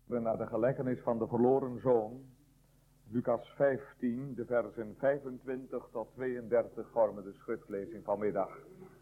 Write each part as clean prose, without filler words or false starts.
Naar de gelijkenis van de verloren zoon. Lucas 15, de versen 25 tot 32 vormen de schriftlezing vanmiddag.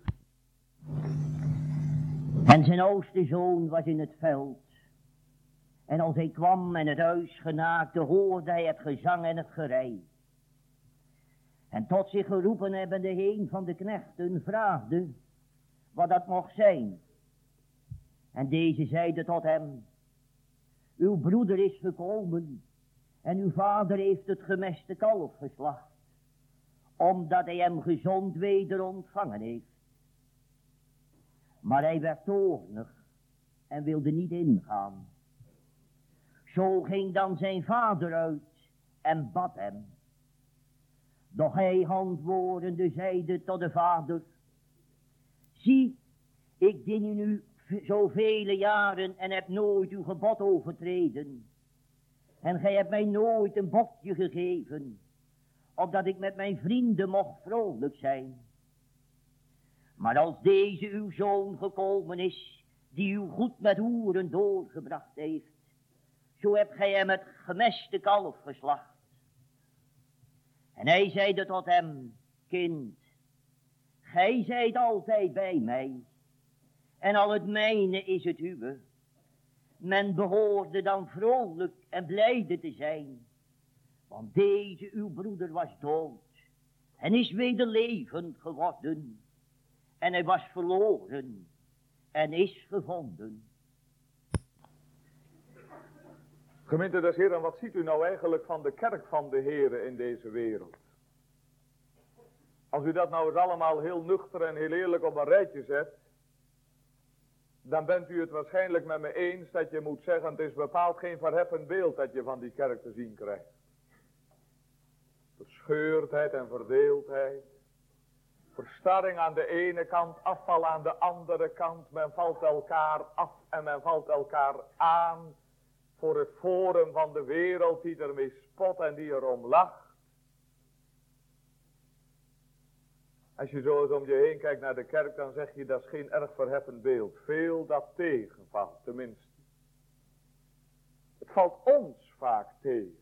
En zijn oudste zoon was in het veld. En als hij kwam en het huis genaakte, hoorde hij het gezang en het gerei. En tot zich geroepen hebbende een van de knechten vraagde wat dat mocht zijn. En deze zeide tot hem: uw broeder is gekomen en uw vader heeft het gemeste kalf geslacht, omdat hij hem gezond weder ontvangen heeft. Maar hij werd toornig en wilde niet ingaan. Zo ging dan zijn vader uit en bad hem. Doch hij antwoordende zeide tot de vader: zie, ik dien u nu zoveel jaren en heb nooit uw gebod overtreden. En gij hebt mij nooit een bokje gegeven, opdat ik met mijn vrienden mocht vrolijk zijn. Maar als deze uw zoon gekomen is, die u goed met hoeren doorgebracht heeft, zo hebt gij hem het gemeste kalf geslacht. En hij zeide tot hem: kind, gij zijt altijd bij mij, en al het mijne is het uwe. Men behoorde dan vrolijk en blijde te zijn, want deze uw broeder was dood en is weder levend geworden. En hij was verloren en is gevonden. Gemeente des Heren, wat ziet u nou eigenlijk van de kerk van de Heren in deze wereld? Als u dat nou eens allemaal heel nuchter en heel eerlijk op een rijtje zet, dan bent u het waarschijnlijk met me eens dat je moet zeggen: het is bepaald geen verheffend beeld dat je van die kerk te zien krijgt. Verscheurdheid en verdeeldheid. Verstarring aan de ene kant, afval aan de andere kant. Men valt elkaar af en men valt elkaar aan voor het forum van de wereld die ermee spot en die erom lacht. Als je zo eens om je heen kijkt naar de kerk, dan zeg je: dat is geen erg verheffend beeld. Veel dat tegenvalt, tenminste. Het valt ons vaak tegen.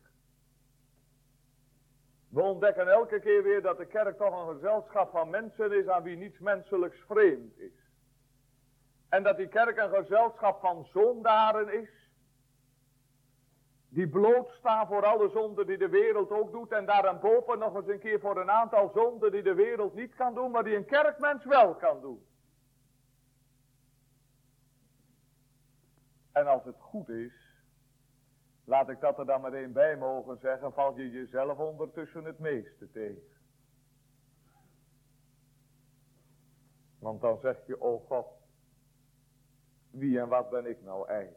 We ontdekken elke keer weer dat de kerk toch een gezelschap van mensen is aan wie niets menselijks vreemd is. En dat die kerk een gezelschap van zondaren is, die blootstaan voor alle zonden die de wereld ook doet, en daarboven nog eens een keer voor een aantal zonden die de wereld niet kan doen, maar die een kerkmens wel kan doen. En als het goed is, laat ik dat er dan meteen bij mogen zeggen, val je jezelf ondertussen het meeste tegen. Want dan zeg je: oh God, wie en wat ben ik nou eigenlijk?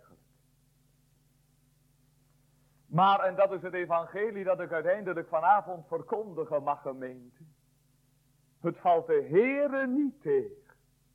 Maar, en dat is het evangelie dat ik uiteindelijk vanavond verkondigen mag, gemeente. Het valt de Heere niet tegen.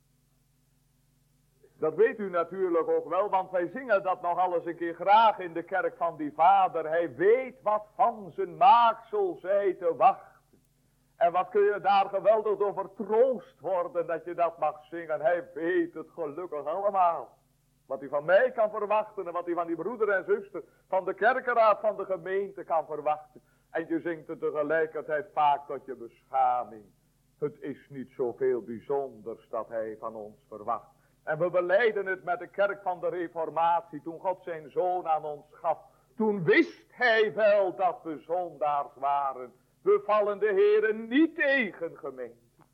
Dat weet u natuurlijk ook wel, want wij zingen dat nog alles een keer graag in de kerk van die Vader. Hij weet wat van zijn maaksel zij te wachten. En wat kun je daar geweldig door vertroost worden dat je dat mag zingen. Hij weet het gelukkig allemaal. Wat hij van mij kan verwachten en wat hij van die broeder en zuster, van de kerkenraad, van de gemeente kan verwachten. En je zingt het tegelijkertijd vaak tot je beschaming. Het is niet zoveel bijzonders dat hij van ons verwacht. En we belijden het met de kerk van de Reformatie. Toen God zijn zoon aan ons gaf, toen wist hij wel dat we zondaars waren. We vallen de Heere niet tegen, gemeente.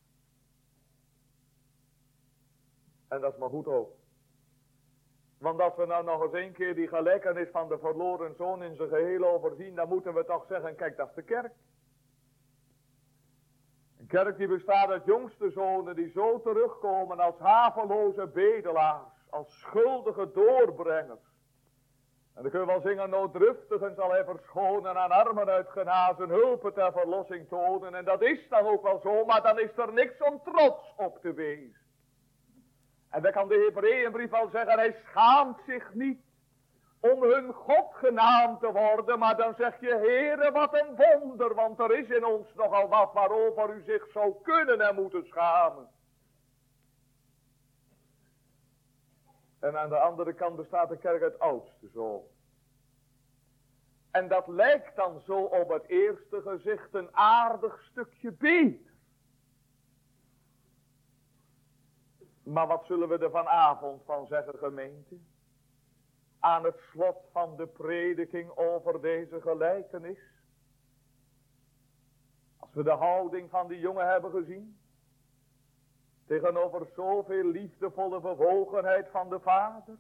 En dat is maar goed ook. Want als we nou nog eens een keer die gelijkenis van de verloren zoon in zijn geheel overzien, dan moeten we toch zeggen: kijk, dat is de kerk. Een kerk die bestaat uit jongste zonen die zo terugkomen als haveloze bedelaars, als schuldige doorbrengers. En dan kun je wel zingen: nooddruftigen zal hij verschonen, aan armen uitgenazen, hulpen ter verlossing tonen. En dat is dan ook wel zo, maar dan is er niks om trots op te wezen. En dan kan de Hebreeënbrief al zeggen: hij schaamt zich niet om hun God genaamd te worden. Maar dan zeg je: Heere, wat een wonder, want er is in ons nogal wat waarover u zich zou kunnen en moeten schamen. En aan de andere kant bestaat de kerk uit oudste zoon. En dat lijkt dan zo op het eerste gezicht een aardig stukje beter. Maar wat zullen we er vanavond van zeggen, gemeente? Aan het slot van de prediking over deze gelijkenis. Als we de houding van die jongen hebben gezien. Tegenover zoveel liefdevolle bewogenheid van de Vader.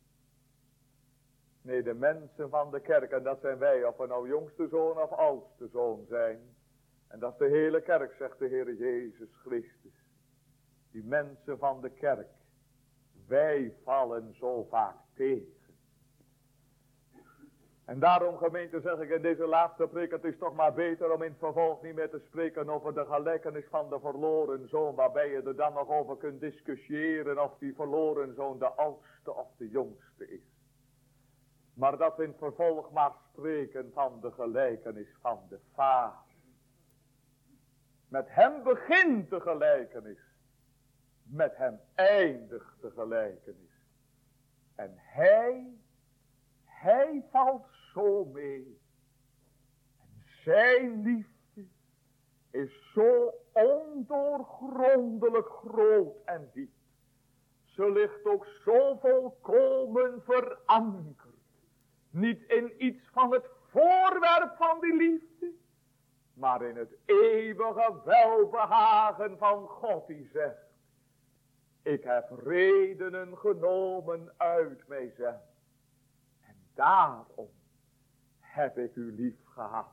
Nee, de mensen van de kerk, en dat zijn wij, of we nou jongste zoon of oudste zoon zijn. En dat is de hele kerk, zegt de Heer Jezus Christus. Die mensen van de kerk, wij vallen zo vaak tegen. En daarom, gemeente, zeg ik in deze laatste preek, het is toch maar beter om in het vervolg niet meer te spreken over de gelijkenis van de verloren zoon, waarbij je er dan nog over kunt discussiëren of die verloren zoon de oudste of de jongste is. Maar dat we in het vervolg maar spreken van de gelijkenis van de Vader. Met hem begint de gelijkenis. Met hem eindigt de gelijkenis. En hij valt zo mee. En zijn liefde is zo ondoorgrondelijk groot en diep. Ze ligt ook zo volkomen verankerd. Niet in iets van het voorwerp van die liefde, maar in het eeuwige welbehagen van God die zegt: ik heb redenen genomen uit mijzelf. En daarom heb ik u lief gehad.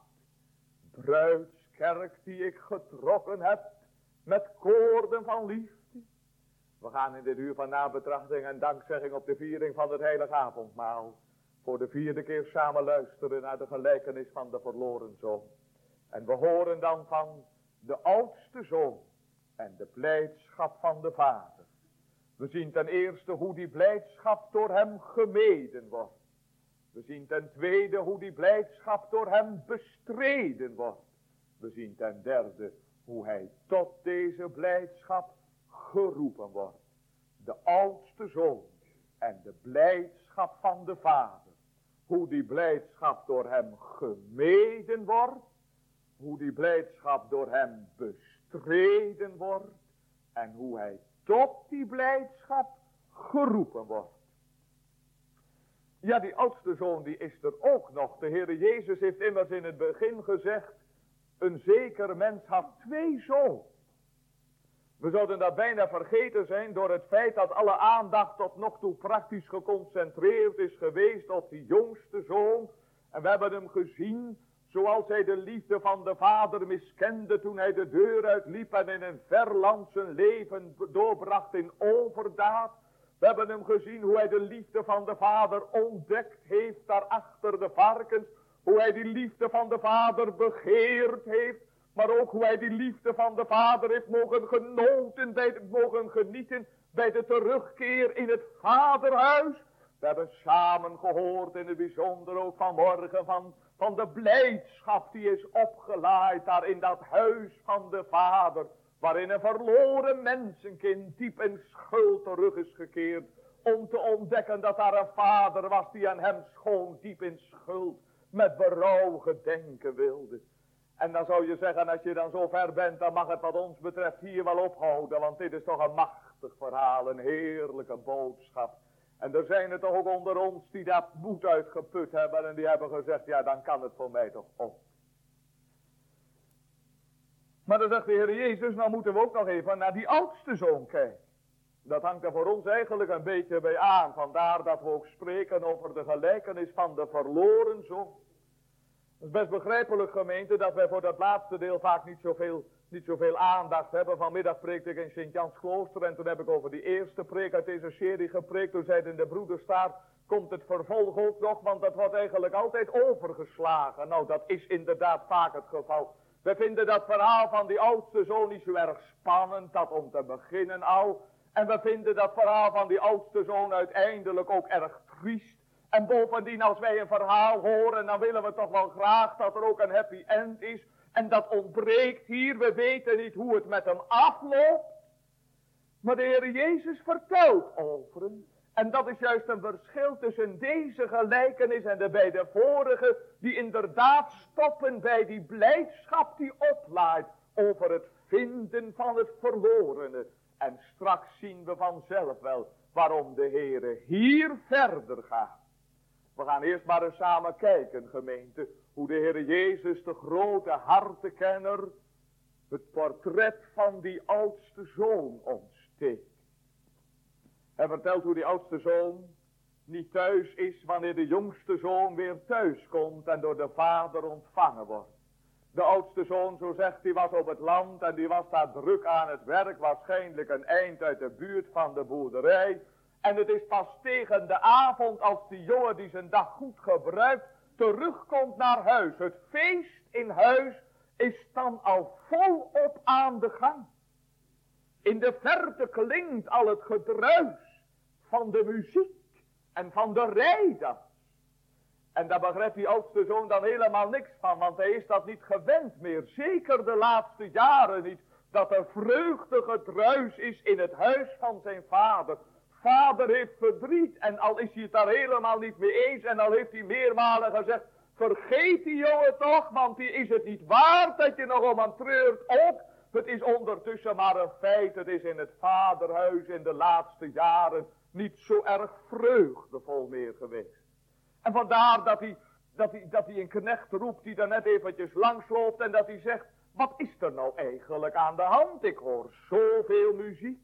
Bruidskerk die ik getrokken heb met koorden van liefde. We gaan in dit uur van nabetrachting en dankzegging op de viering van het heilige avondmaal voor de 4e keer samen luisteren naar de gelijkenis van de verloren zoon. En we horen dan van de oudste zoon en de blijdschap van de vader. We zien ten eerste hoe die blijdschap door hem gemeden wordt. We zien ten tweede hoe die blijdschap door hem bestreden wordt. We zien ten derde hoe hij tot deze blijdschap geroepen wordt. De oudste zoon en de blijdschap van de vader. Hoe die blijdschap door hem gemeden wordt. Hoe die blijdschap door hem bestreden wordt. En hoe hij tot die blijdschap geroepen wordt. Ja, die oudste zoon die is er ook nog. De Heere Jezus heeft immers in het begin gezegd: een zeker mens had 2 zoons. We zouden dat bijna vergeten zijn door het feit dat alle aandacht tot nog toe praktisch geconcentreerd is geweest op die jongste zoon. En we hebben hem gezien zoals hij de liefde van de vader miskende toen hij de deur uitliep en in een ver land zijn leven doorbracht in overdaad. We hebben hem gezien hoe hij de liefde van de vader ontdekt heeft daar achter de varkens. Hoe hij die liefde van de vader begeerd heeft. Maar ook hoe hij die liefde van de vader heeft mogen genieten bij de terugkeer in het vaderhuis. We hebben samen gehoord in het bijzonder ook vanmorgen van de blijdschap die is opgelaaid daar in dat huis van de vader. Waarin een verloren mensenkind diep in schuld terug is gekeerd. Om te ontdekken dat daar een vader was die aan hem schoon diep in schuld met berouw gedenken wilde. En dan zou je zeggen, als je dan zo ver bent, dan mag het wat ons betreft hier wel ophouden. Want dit is toch een machtig verhaal, een heerlijke boodschap. En er zijn er toch ook onder ons die dat moed uitgeput hebben en die hebben gezegd, ja dan kan het voor mij toch ook. Maar dan zegt de Heer Jezus, nou moeten we ook nog even naar die oudste zoon kijken. Dat hangt er voor ons eigenlijk een beetje bij aan. Vandaar dat we ook spreken over de gelijkenis van de verloren zoon. Het is best begrijpelijk, gemeente, dat wij voor dat laatste deel vaak niet zoveel aandacht hebben. Vanmiddag preekte ik in Sint-Jans Klooster en toen heb ik over die eerste preek uit deze serie gepreekt. Toen zeiden de broeders daar, komt het vervolg ook nog, want dat wordt eigenlijk altijd overgeslagen. Nou, dat is inderdaad vaak het geval. We vinden dat verhaal van die oudste zoon niet zo erg spannend, dat om te beginnen al. En we vinden dat verhaal van die oudste zoon uiteindelijk ook erg triest. En bovendien, als wij een verhaal horen, dan willen we toch wel graag dat er ook een happy end is. En dat ontbreekt hier. We weten niet hoe het met hem afloopt. Maar de Heer Jezus vertelt over hem. En dat is juist een verschil tussen deze gelijkenis en de beide vorige, die inderdaad stoppen bij die blijdschap die oplaait over het vinden van het verlorene. En straks zien we vanzelf wel waarom de Heere hier verder gaat. We gaan eerst maar eens samen kijken, gemeente, hoe de Heere Jezus, de grote hartenkenner, het portret van die oudste zoon ontsteekt. Hij vertelt hoe die oudste zoon niet thuis is wanneer de jongste zoon weer thuis komt en door de vader ontvangen wordt. De oudste zoon, zo zegt hij, was op het land en die was daar druk aan het werk, waarschijnlijk een eind uit de buurt van de boerderij. En het is pas tegen de avond als die jongen die zijn dag goed gebruikt terugkomt naar huis. Het feest in huis is dan al volop aan de gang. In de verte klinkt al het gedruis van de muziek en van de rijdans. En daar begrijpt die oudste zoon dan helemaal niks van, want hij is dat niet gewend meer. Zeker de laatste jaren niet, dat er vreugdegedruis is in het huis van zijn vader. Vader heeft verdriet en al is hij het daar helemaal niet mee eens en al heeft hij meermalen gezegd, vergeet die jongen toch, want die is het niet waard dat je nog om aan treurt ook. Het is ondertussen maar een feit, het is in het vaderhuis in de laatste jaren niet zo erg vreugdevol meer geweest. En vandaar dat hij een knecht roept die daar net eventjes langs loopt en dat hij zegt, wat is er nou eigenlijk aan de hand? Ik hoor zoveel muziek.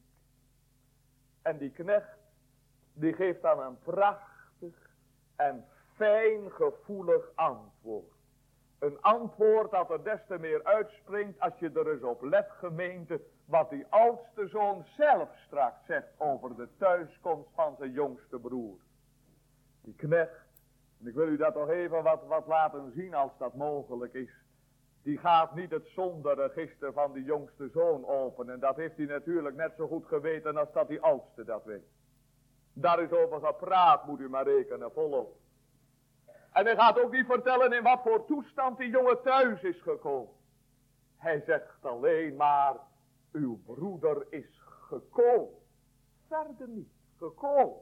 En die knecht, die geeft dan een prachtig en fijn gevoelig antwoord. Een antwoord dat er des te meer uitspringt als je er eens op let, gemeente, wat die oudste zoon zelf straks zegt over de thuiskomst van zijn jongste broer. Die knecht, en ik wil u dat toch even wat laten zien als dat mogelijk is. Die gaat niet het zonderegister van die jongste zoon openen. En dat heeft hij natuurlijk net zo goed geweten als dat die oudste dat weet. Daar is over gepraat, moet u maar rekenen, volop. En hij gaat ook niet vertellen in wat voor toestand die jongen thuis is gekomen. Hij zegt alleen maar, uw broeder is gekomen. Verder niet, gekomen.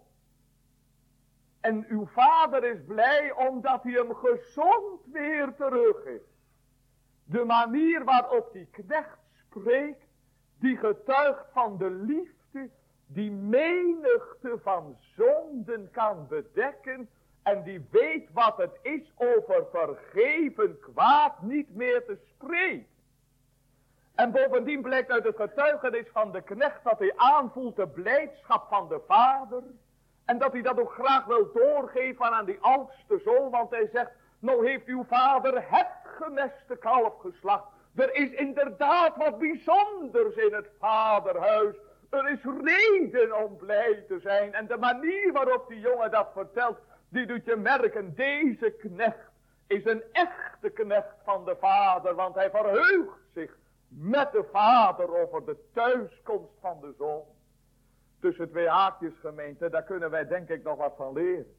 En uw vader is blij omdat hij hem gezond weer terug is. De manier waarop die knecht spreekt, die getuigt van de liefde, die menigte van zonden kan bedekken en die weet wat het is over vergeven kwaad niet meer te spreken. En bovendien blijkt uit het getuigenis van de knecht dat hij aanvoelt de blijdschap van de vader en dat hij dat ook graag wil doorgeven aan die oudste zoon, want hij zegt, nou heeft uw vader het gemeste kalf geslacht. Er is inderdaad wat bijzonders in het vaderhuis. Er is reden om blij te zijn. En de manier waarop die jongen dat vertelt, die doet je merken, deze knecht is een echte knecht van de vader. Want hij verheugt zich met de vader over de thuiskomst van de zoon. Tussen twee haakjes, gemeente, daar kunnen wij denk ik nog wat van leren.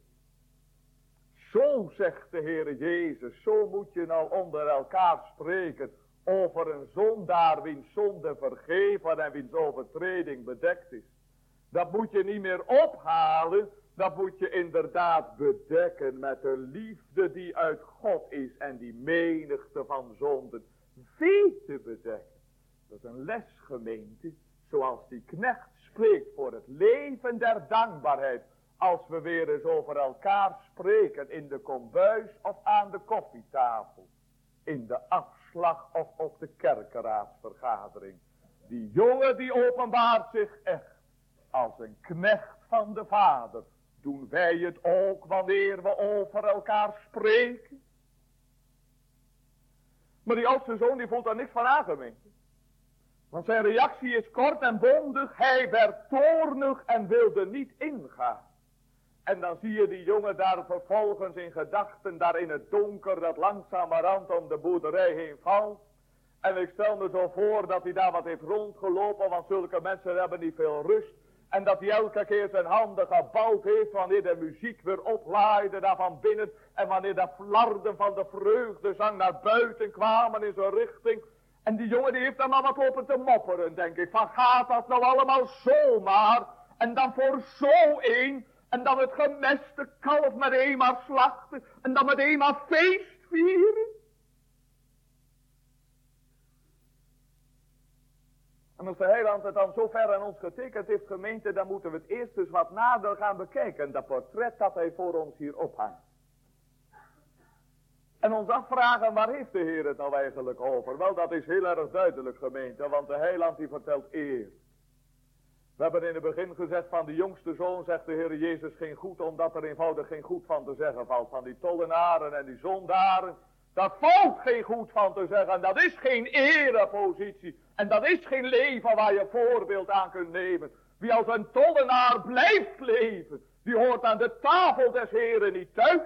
Zo zegt de Heere Jezus, zo moet je nou onder elkaar spreken over een zondaar wiens zonde vergeven en wiens overtreding bedekt is. Dat moet je niet meer ophalen, dat moet je inderdaad bedekken met de liefde die uit God is en die menigte van zonden weet te bedekken. Dat is een les, gemeente, zoals die knecht spreekt voor het leven der dankbaarheid. Als we weer eens over elkaar spreken in de kombuis of aan de koffietafel. In de afslag of op de kerkenraadsvergadering. Die jongen die openbaart zich echt als een knecht van de vader. Doen wij het ook wanneer we over elkaar spreken? Maar die oudste zoon die voelt daar niks van aangemeend. Want zijn reactie is kort en bondig. Hij werd toornig en wilde niet ingaan. En dan zie je die jongen daar vervolgens in gedachten, daar in het donker, dat langzamerhand om de boerderij heen valt. En ik stel me zo voor dat hij daar wat heeft rondgelopen, want zulke mensen hebben niet veel rust. En dat hij elke keer zijn handen gebouwd heeft wanneer de muziek weer oplaaide daar van binnen. En wanneer de flarden van de vreugdezang naar buiten kwamen in zijn richting. En die jongen die heeft dan maar wat lopen te mopperen, denk ik. Van gaat dat nou allemaal zomaar? En dan voor zo een. En dan het gemeste kalf met eenmaal slachten. En dan met eenmaal feest vieren. En als de heiland het dan zo ver aan ons getekend heeft, gemeente, dan moeten we het eerst eens wat nader gaan bekijken. Dat portret dat hij voor ons hier ophangt. En ons afvragen, waar heeft de Heer het nou eigenlijk over? Wel, dat is heel erg duidelijk, gemeente, want de heiland die vertelt eer. We hebben in het begin gezegd van de jongste zoon, zegt de Heer Jezus, geen goed, omdat er eenvoudig geen goed van te zeggen valt. Van die tollenaren en die zondaren, dat valt geen goed van te zeggen. En dat is geen erepositie. En dat is geen leven waar je voorbeeld aan kunt nemen. Wie als een tollenaar blijft leven, die hoort aan de tafel des Heren niet thuis.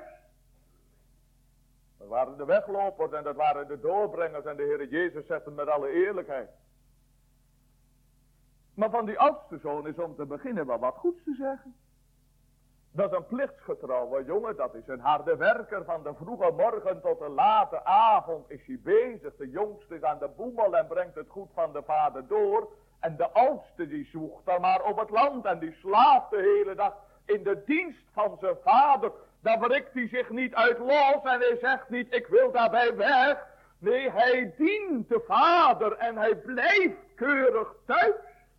Dat waren de weglopers en dat waren de doorbrengers en de Heer Jezus zegt het met alle eerlijkheid. Maar van die oudste zoon is om te beginnen wel wat goeds te zeggen. Dat is een plichtsgetrouwe jongen, dat is een harde werker. Van de vroege morgen tot de late avond is hij bezig. De jongste is aan de boemel en brengt het goed van de vader door. En de oudste die zoekt dan maar op het land en die slaapt de hele dag in de dienst van zijn vader. Dan wrikt hij zich niet uit los en hij zegt niet, ik wil daarbij weg. Nee, hij dient de vader en hij blijft keurig thuis.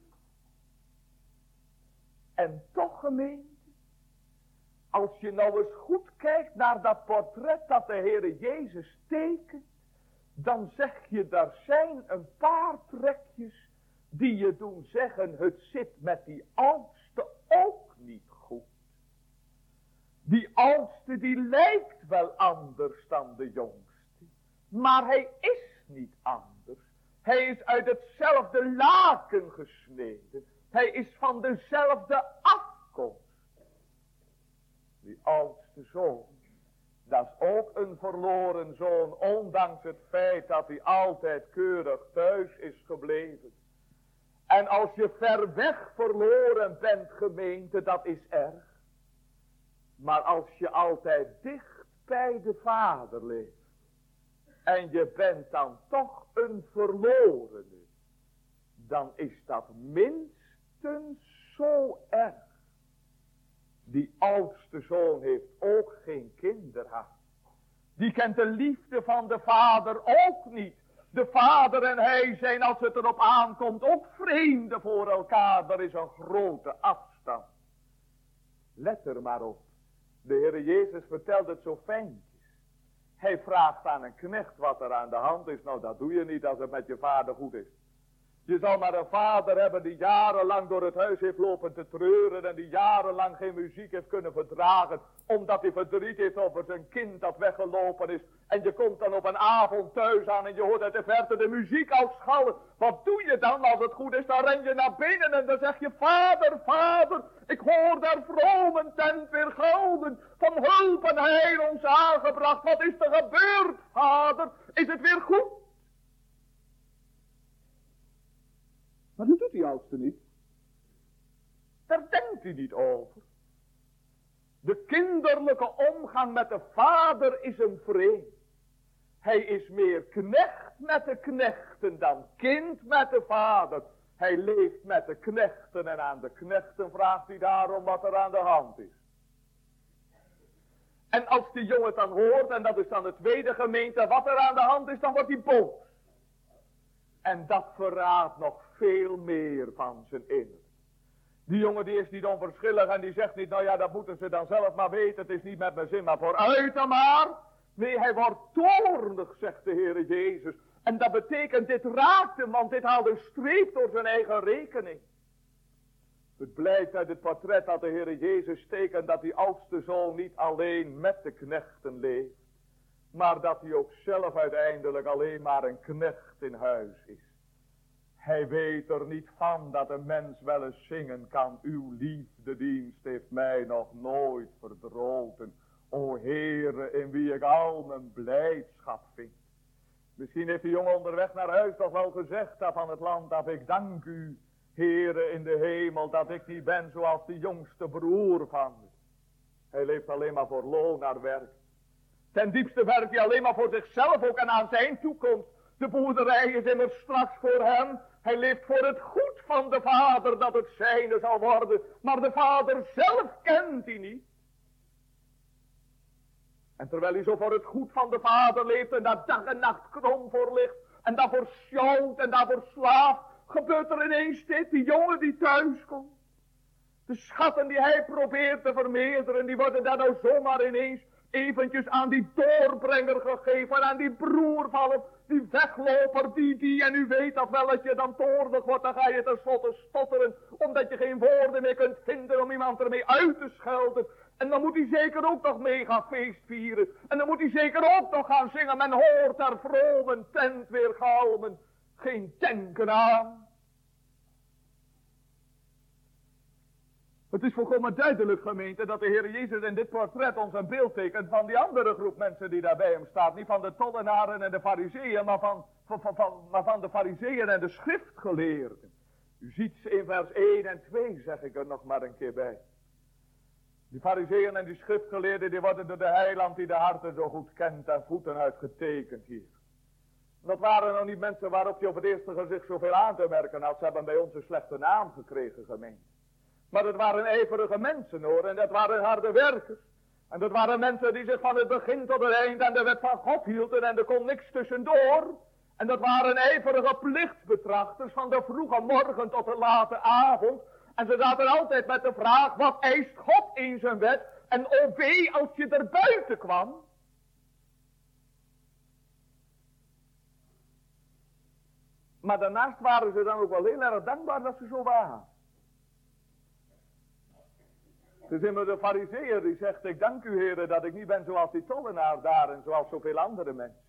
En toch, gemeente, als je nou eens goed kijkt naar dat portret dat de Heere Jezus tekent, dan zeg je, daar zijn een paar trekjes die je doen zeggen, het zit met die oudste ook niet goed. Die oudste die lijkt wel anders dan de jongste, maar hij is niet anders. Hij is uit hetzelfde laken gesneden. Hij is van dezelfde afkomst. Die oudste zoon, dat is ook een verloren zoon, ondanks het feit dat hij altijd keurig thuis is gebleven. En als je ver weg verloren bent, gemeente, dat is erg. Maar als je altijd dicht bij de Vader leeft, en je bent dan toch een verlorene, dan is dat minstens zo erg. Die oudste zoon heeft ook geen kinderhart. Die kent de liefde van de vader ook niet. De vader en hij zijn, als het erop aankomt, ook vreemden voor elkaar. Er is een grote afstand. Let er maar op. De Heer Jezus vertelt het zo fijntjes. Hij vraagt aan een knecht wat er aan de hand is. Nou, dat doe je niet als het met je vader goed is. Je zal maar een vader hebben die jarenlang door het huis heeft lopen te treuren en die jarenlang geen muziek heeft kunnen verdragen, omdat hij verdriet heeft over zijn kind dat weggelopen is. En je komt dan op een avond thuis aan en je hoort uit de verte de muziek uitschallen. Wat doe je dan als het goed is? Dan ren je naar binnen en dan zeg je, vader, vader, ik hoor daar vrome tent weer gelden. Van hulp en heil ons aangebracht. Wat is er gebeurd, vader? Is het weer goed? Maar dat doet die oudste niet. Daar denkt hij niet over. De kinderlijke omgang met de vader is hem vreemd. Hij is meer knecht met de knechten dan kind met de vader. Hij leeft met de knechten en aan de knechten vraagt hij daarom wat er aan de hand is. En als die jongen het dan hoort, en dat is dan de tweede gemeente, wat er aan de hand is, dan wordt hij boos. En dat verraadt nog veel meer van zijn innerlijk. Die jongen die is niet onverschillig en die zegt niet, nou ja, dat moeten ze dan zelf maar weten. Het is niet met mijn zin, maar vooruit dan maar. Nee, hij wordt toornig, zegt de Heere Jezus. En dat betekent, dit raakt hem, want dit haalt een streep door zijn eigen rekening. Het blijkt uit het portret dat de Heere Jezus tekent dat die oudste zoon niet alleen met de knechten leeft, maar dat hij ook zelf uiteindelijk alleen maar een knecht in huis is. Hij weet er niet van dat een mens wel eens zingen kan. Uw liefdedienst heeft mij nog nooit verdroten. O Heere, in wie ik al mijn blijdschap vind. Misschien heeft de jongen onderweg naar huis toch wel gezegd dat van het land af. Ik dank u, Heere in de hemel, dat ik niet ben zoals die jongste broer van u. Hij leeft alleen maar voor loon naar werk. Ten diepste werkt hij alleen maar voor zichzelf ook en aan zijn toekomst. De boerderij is immers straks voor hem. Hij leeft voor het goed van de Vader dat het zijne zal worden. Maar de Vader zelf kent hij niet. En terwijl hij zo voor het goed van de Vader leeft en daar dag en nacht krom voor ligt. En daarvoor sjouwt en daarvoor slaapt. Gebeurt er ineens dit, die jongen die thuis komt. De schatten die hij probeert te vermeerderen, die worden daar nou zomaar ineens eventjes aan die doorbrenger gegeven. Aan die broer van die wegloper, die. En u weet dat wel, als je dan toornig wordt, dan ga je tenslotte stotteren. Omdat je geen woorden meer kunt vinden om iemand ermee uit te schelden. En dan moet hij zeker ook nog mee gaan feestvieren. En dan moet hij zeker ook nog gaan zingen. Men hoort daar vrome tent weer galmen. Geen denken aan. Het is volkomen duidelijk, gemeente, dat de Heer Jezus in dit portret ons een beeld tekent van die andere groep mensen die daar bij hem staat. Niet van de tollenaren en de fariseeën, maar van de fariseeën en de schriftgeleerden. U ziet ze in vers 1 en 2, zeg ik er nog maar een keer bij. Die fariseeën en die schriftgeleerden, die worden door de heiland die de harten zo goed kent en voeten uitgetekend hier. Dat waren nog niet mensen waarop je op het eerste gezicht zoveel aan te merken had. Ze hebben bij ons een slechte naam gekregen, gemeente. Maar dat waren ijverige mensen hoor, en dat waren harde werkers. En dat waren mensen die zich van het begin tot het eind aan de wet van God hielden en er kon niks tussendoor. En dat waren ijverige plichtbetrachters van de vroege morgen tot de late avond. En ze zaten altijd met de vraag, wat eist God in zijn wet? En o wee als je er buiten kwam. Maar daarnaast waren ze dan ook wel heel erg dankbaar dat ze zo waren. Het is immers de fariseeër die zegt, ik dank u heren dat ik niet ben zoals die tollenaar daar en zoals zoveel andere mensen.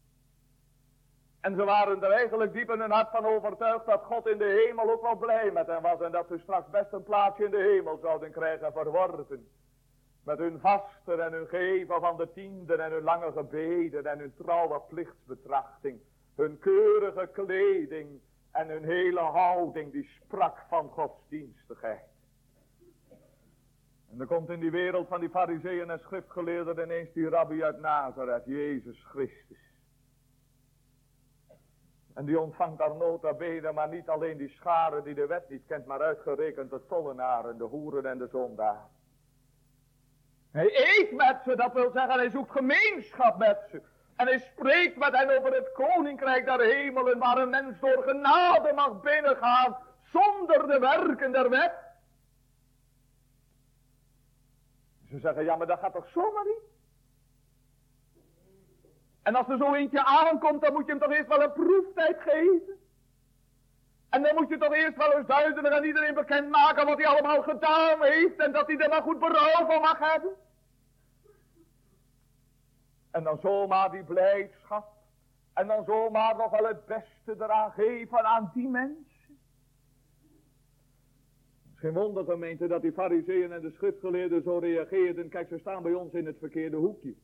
En ze waren er eigenlijk diep in hun hart van overtuigd dat God in de hemel ook wel blij met hen was. En dat ze straks best een plaatsje in de hemel zouden krijgen verworven. Met hun vasten en hun geven van de tienden en hun lange gebeden en hun trouwe plichtsbetrachting. Hun keurige kleding en hun hele houding die sprak van godsdienstigheid. En er komt in die wereld van die fariseeën en schriftgeleerden ineens die rabbi uit Nazareth, Jezus Christus. En die ontvangt daar nota bene, maar niet alleen die schare die de wet niet kent, maar uitgerekend de tollenaren, de hoeren en de zondaar. Hij eet met ze, dat wil zeggen, hij zoekt gemeenschap met ze. En hij spreekt met hen over het koninkrijk der hemelen, waar een mens door genade mag binnengaan, zonder de werken der wet. Ze zeggen, ja, maar dat gaat toch zomaar niet? En als er zo eentje aankomt, dan moet je hem toch eerst wel een proeftijd geven. En dan moet je toch eerst wel eens duidelijk aan iedereen bekendmaken wat hij allemaal gedaan heeft. En dat hij er maar goed berouw van mag hebben. En dan zomaar die blijdschap. En dan zomaar nog wel het beste eraan geven aan die mensen. Geen wonder, gemeente, dat die fariseeën en de schriftgeleerden zo reageerden. Kijk, ze staan bij ons in het verkeerde hoekje.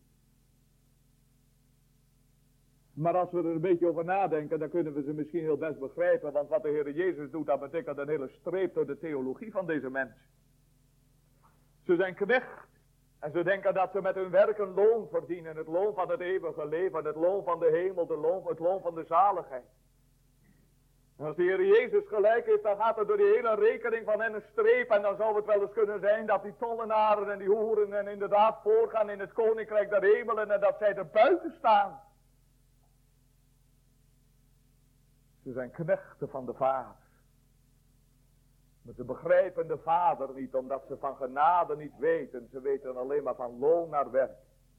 Maar als we er een beetje over nadenken, dan kunnen we ze misschien heel best begrijpen. Want wat de Heer Jezus doet, dat betekent een hele streep door de theologie van deze mensen. Ze zijn knecht. En ze denken dat ze met hun werk een loon verdienen. Het loon van het eeuwige leven, het loon van de hemel, het loon van de zaligheid. En als de Heer Jezus gelijk heeft, dan gaat er door die hele rekening van hen een streep. En dan zou het wel eens kunnen zijn dat die tollenaren en die hoeren en inderdaad voorgaan in het koninkrijk der hemelen. En dat zij er buiten staan. Ze zijn knechten van de Vader. Maar ze begrijpen de Vader niet, omdat ze van genade niet weten. Ze weten alleen maar van loon naar werk.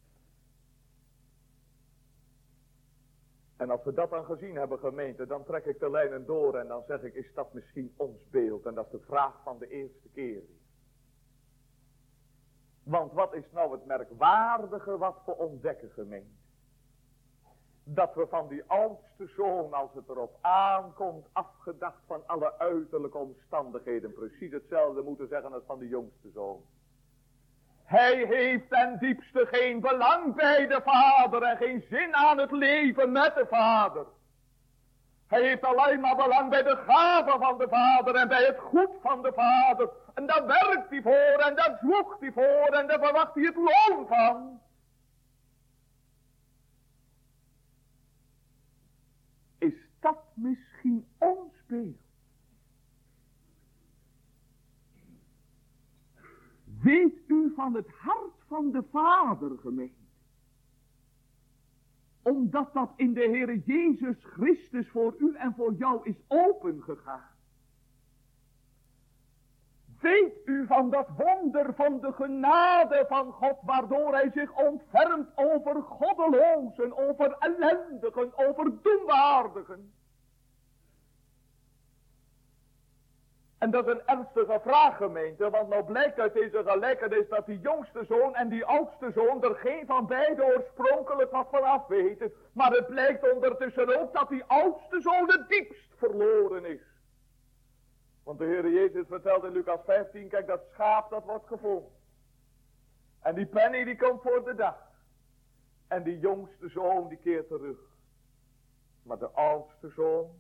En als we dat dan gezien hebben, gemeente, dan trek ik de lijnen door en dan zeg ik, is dat misschien ons beeld? En dat is de vraag van de eerste keer. Want wat is nou het merkwaardige wat we ontdekken, gemeente? Dat we van die oudste zoon, als het erop aankomt, afgedacht van alle uiterlijke omstandigheden, precies hetzelfde moeten zeggen als van de jongste zoon. Hij heeft ten diepste geen belang bij de Vader en geen zin aan het leven met de Vader. Hij heeft alleen maar belang bij de gave van de Vader en bij het goed van de Vader. En daar werkt hij voor en daar zoekt hij voor en daar verwacht hij het loon van. Is dat misschien ons speelt. Weet u van het hart van de Vader, gemeente? Omdat dat in de Heere Jezus Christus voor u en voor jou is opengegaan. Weet u van dat wonder van de genade van God, waardoor hij zich ontfermt over goddelozen, over ellendigen, over doenwaardigen? En dat is een ernstige vraag, gemeente, want nou blijkt uit deze gelijkenis dat die jongste zoon en die oudste zoon er geen van beiden oorspronkelijk wat van af weten. Maar het blijkt ondertussen ook dat die oudste zoon het diepst verloren is. Want de Heer Jezus vertelt in Lucas 15, kijk, dat schaap dat wordt gevonden. En die penny die komt voor de dag. En die jongste zoon die keert terug. Maar de oudste zoon,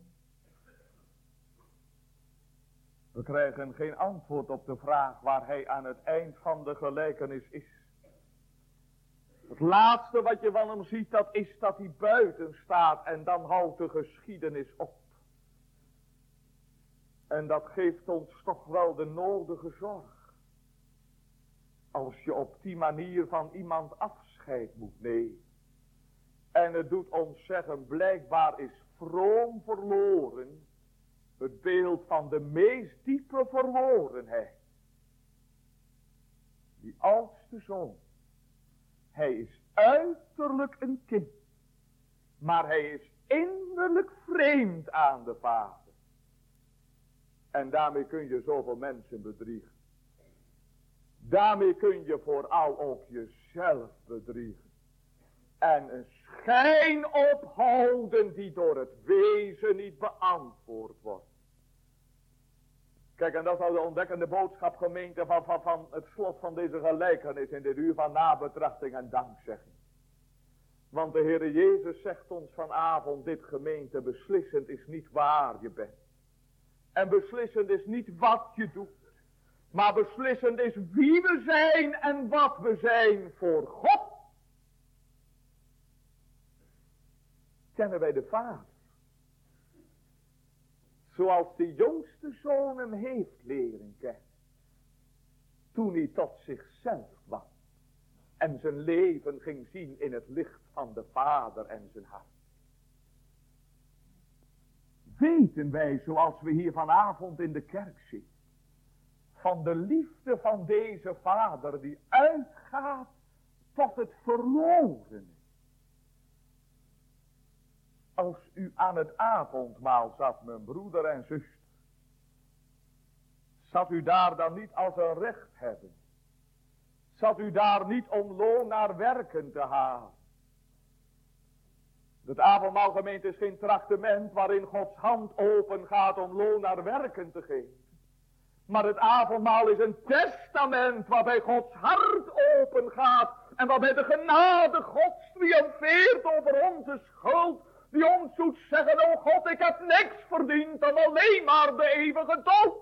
we krijgen geen antwoord op de vraag waar hij aan het eind van de gelijkenis is. Het laatste wat je van hem ziet, dat is dat hij buiten staat en dan houdt de geschiedenis op. En dat geeft ons toch wel de nodige zorg. Als je op die manier van iemand afscheid moet nemen. En het doet ons zeggen, blijkbaar is vroom verloren het beeld van de meest diepe verlorenheid. Die oudste zoon. Hij is uiterlijk een kind. Maar hij is innerlijk vreemd aan de Vader. En daarmee kun je zoveel mensen bedriegen. Daarmee kun je vooral ook jezelf bedriegen. En een schijn ophouden die door het wezen niet beantwoord wordt. Kijk, en dat is nou de ontdekkende boodschap, gemeente, van het slot van deze gelijkenis in dit uur van nabetrachting en dankzegging. Want de Heere Jezus zegt ons vanavond, dit gemeente, beslissend is niet waar je bent. En beslissend is niet wat je doet. Maar beslissend is wie we zijn en wat we zijn voor God. Kennen wij de Vader. Zoals de jongste zoon hem heeft leren kennen. Toen hij tot zichzelf kwam. En zijn leven ging zien in het licht van de Vader en zijn hart. Weten wij, zoals we hier vanavond in de kerk zien, van de liefde van deze Vader die uitgaat tot het verlorene. Als u aan het avondmaal zat, mijn broeder en zuster, zat u daar dan niet als een recht hebben? Zat u daar niet om loon naar werken te halen? Het avondmaalgemeente is geen tractement waarin Gods hand open gaat om loon naar werken te geven. Maar het avondmaal is een testament waarbij Gods hart open gaat. En waarbij de genade Gods triomfeert over onze schuld. Die ons doet zeggen, oh God, ik heb niks verdiend dan alleen maar de eeuwige dood.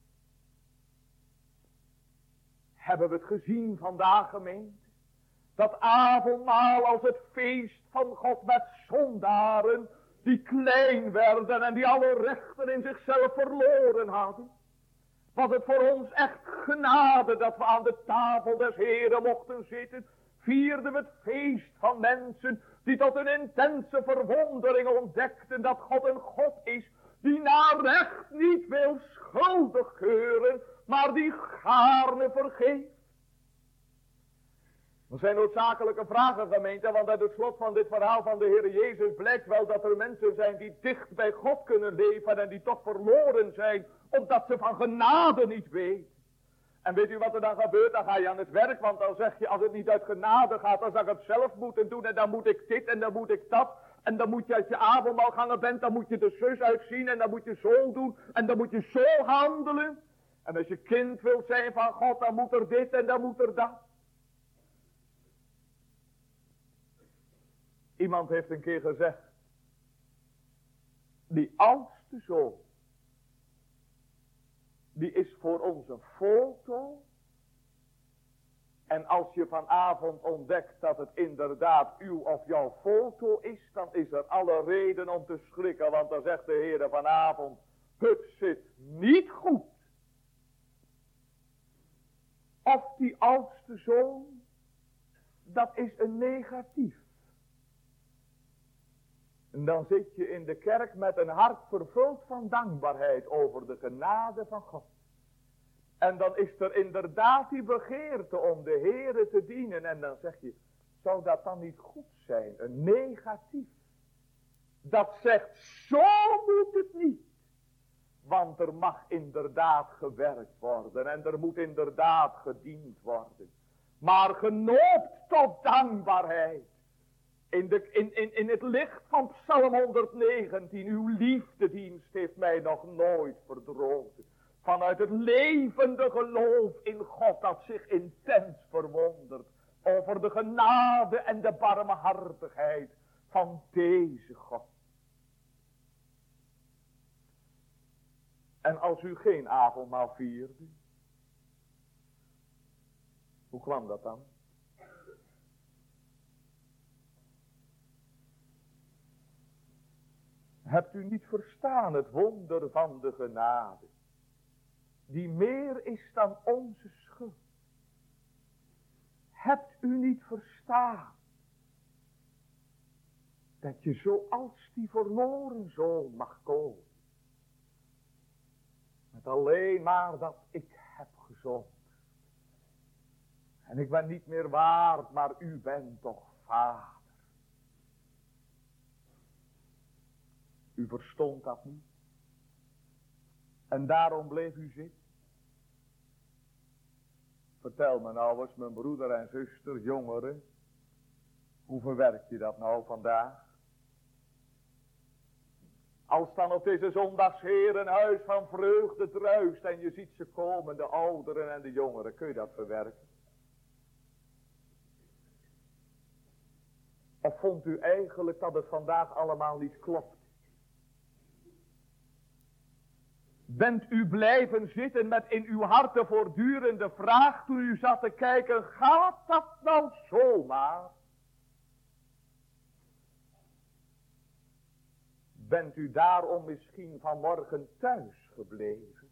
Hebben we het gezien vandaag, gemeente? Dat avondmaal als het feest van God met zondaren die klein werden en die alle rechten in zichzelf verloren hadden. Was het voor ons echt genade dat we aan de tafel des Heren mochten zitten. Vierden we het feest van mensen die tot een intense verwondering ontdekten dat God een God is die naar recht niet wil schuldig keuren, maar die gaarne vergeeft. Dat zijn noodzakelijke vragen, gemeente, want uit het slot van dit verhaal van de Heer Jezus blijkt wel dat er mensen zijn die dicht bij God kunnen leven en die toch verloren zijn, omdat ze van genade niet weten. En weet u wat er dan gebeurt? Dan ga je aan het werk, want dan zeg je, als het niet uit genade gaat, dan zou ik het zelf moeten doen en dan moet ik dit en dan moet ik dat. En dan moet je als je avondmaalganger bent, dan moet je de zus uitzien en dan moet je zo doen en dan moet je zo handelen. En als je kind wilt zijn van God, dan moet er dit en dan moet er dat. Iemand heeft een keer gezegd, die oudste zoon, die is voor ons een foto. En als je vanavond ontdekt dat het inderdaad uw of jouw foto is, dan is er alle reden om te schrikken. Want dan zegt de Heer vanavond, Het zit niet goed. Of die oudste zoon, dat is een negatief. En dan zit je in de kerk met een hart vervuld van dankbaarheid over de genade van God. En dan is er inderdaad die begeerte om de Heere te dienen. En dan zeg je, zou dat dan niet goed zijn? Een negatief. Dat zegt, zo moet het niet. Want er mag inderdaad gewerkt worden. En er moet inderdaad gediend worden. Maar genoopt tot dankbaarheid. In het licht van Psalm 119. Uw liefdedienst heeft mij nog nooit verdroten. Vanuit het levende geloof in God dat zich intens verwondert. Over de genade en de barmhartigheid van deze God. En als u geen avondmaal vierde. Hoe kwam dat dan? Hebt u niet verstaan het wonder van de genade? Die meer is dan onze schuld. Hebt u niet verstaan? Dat je zoals die verloren zoon mag komen. Met alleen maar dat ik heb gezondigd. En ik ben niet meer waard, maar u bent toch vader. U verstond dat niet. En daarom bleef u zitten. Vertel me nou eens, mijn broeder en zuster, jongeren. Hoe verwerk je dat nou vandaag? Als dan op deze zondagsheer een huis van vreugde druist en je ziet ze komen, de ouderen en de jongeren, kun je dat verwerken? Of vond u eigenlijk dat het vandaag allemaal niet klopt? Bent u blijven zitten met in uw hart de voortdurende vraag toen u zat te kijken, gaat dat nou zomaar? Bent u daarom misschien vanmorgen thuis gebleven?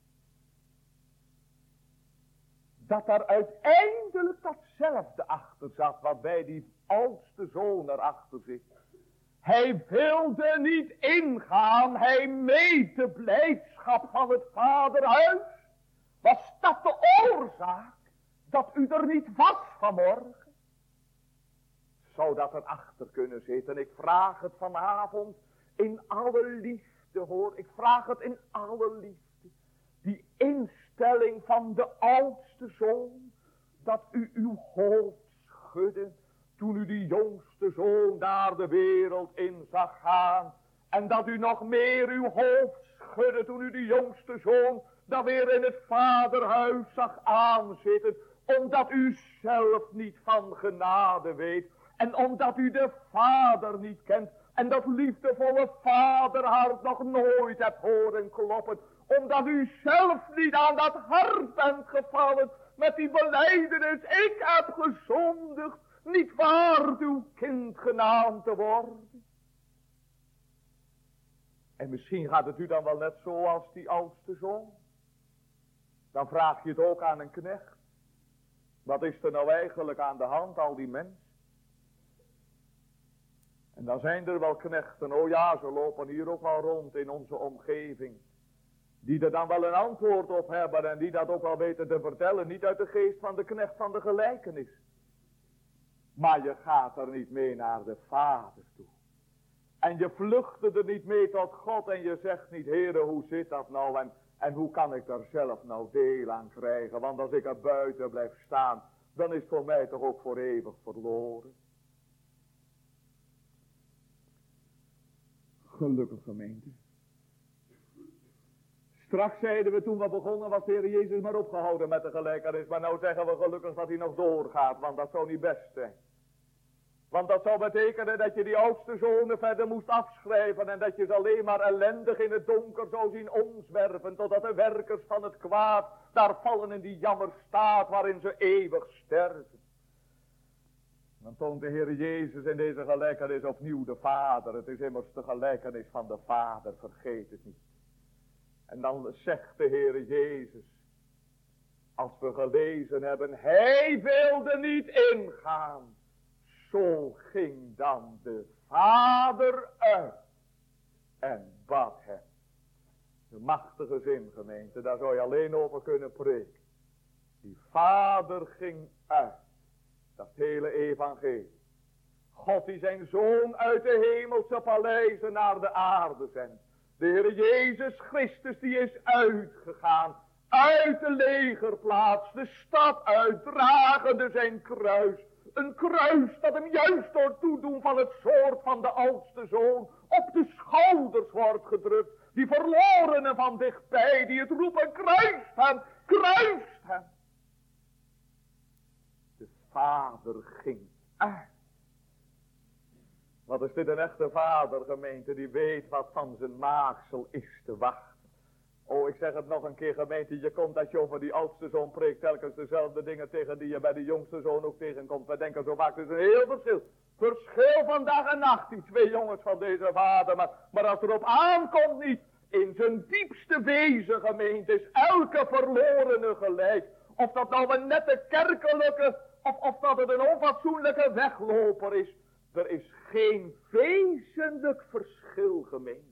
Dat er uiteindelijk datzelfde achter zat wat bij die oudste zoon erachter zit. Hij wilde niet ingaan, hij meed de blijdschap van het vaderhuis. Was dat de oorzaak dat u er niet was vanmorgen? Zou dat erachter kunnen zitten? Ik vraag het vanavond in alle liefde, hoor. Ik vraag het in alle liefde. Die instelling van de oudste zoon, dat u uw hoofd schudde toen u die jongste zoon daar de wereld in zag gaan. En dat u nog meer uw hoofd schudde toen u die jongste zoon daar weer in het vaderhuis zag aanzitten. Omdat u zelf niet van genade weet. En omdat u de vader niet kent. En dat liefdevolle vaderhart nog nooit hebt horen kloppen. Omdat u zelf niet aan dat hart bent gevallen. Met die belijdenis, ik heb gezondigd. Niet waard uw kind genaamd te worden. En misschien gaat het u dan wel net zo als die oudste zoon. Dan vraag je het ook aan een knecht. Wat is er nou eigenlijk aan de hand, al die mensen? En dan zijn er wel knechten, oh ja, ze lopen hier ook wel rond in onze omgeving. Die er dan wel een antwoord op hebben en die dat ook wel weten te vertellen. Niet uit de geest van de knecht van de gelijkenis. Maar je gaat er niet mee naar de Vader toe. En je vluchtte er niet mee tot God en je zegt niet, Heere, hoe zit dat nou en hoe kan ik daar zelf nou deel aan krijgen? Want als ik er buiten blijf staan, dan is het voor mij toch ook voor eeuwig verloren. Gelukkig gemeente. Straks zeiden we toen we begonnen, was de Heer Jezus maar opgehouden met de gelijkenis. Maar nou zeggen we gelukkig dat hij nog doorgaat, want dat zou niet best zijn. Want dat zou betekenen dat je die oudste zonen verder moest afschrijven. En dat je ze alleen maar ellendig in het donker zou zien omzwerven. Totdat de werkers van het kwaad daar vallen in die jammerstaat waarin ze eeuwig sterven. Dan toont de Heer Jezus in deze gelijkenis opnieuw de Vader. Het is immers de gelijkenis van de Vader, vergeet het niet. En dan zegt de Heer Jezus, als we gelezen hebben, hij wilde niet ingaan. Zo ging dan de Vader uit en bad hem. De machtige zin, gemeente, daar zou je alleen over kunnen preken. Die Vader ging uit. Dat hele evangelie. God die zijn Zoon uit de hemelse paleizen naar de aarde zendt. De Heer Jezus Christus die is uitgegaan. Uit de legerplaats, de stad uit, dragende zijn kruis. Een kruis dat hem juist door toedoen van het soort van de oudste zoon op de schouders wordt gedrukt. Die verlorenen van dichtbij, die het roepen, kruist hem, kruist hem. De Vader ging uit. Wat is dit een echte vader, gemeente, die weet wat van zijn maaksel is te wachten. Oh, ik zeg het nog een keer, gemeente, je komt dat je over die oudste zoon preekt telkens dezelfde dingen tegen die je bij de jongste zoon ook tegenkomt. Wij denken zo vaak, het is een heel verschil. Verschil van dag en nacht, die twee jongens van deze vader. Maar als het erop aankomt niet, in zijn diepste wezen, gemeente, is elke verlorene gelijk. Of dat nou een nette kerkelijke, of dat het een onfatsoenlijke wegloper is. Er is geen wezenlijk verschil, gemeente,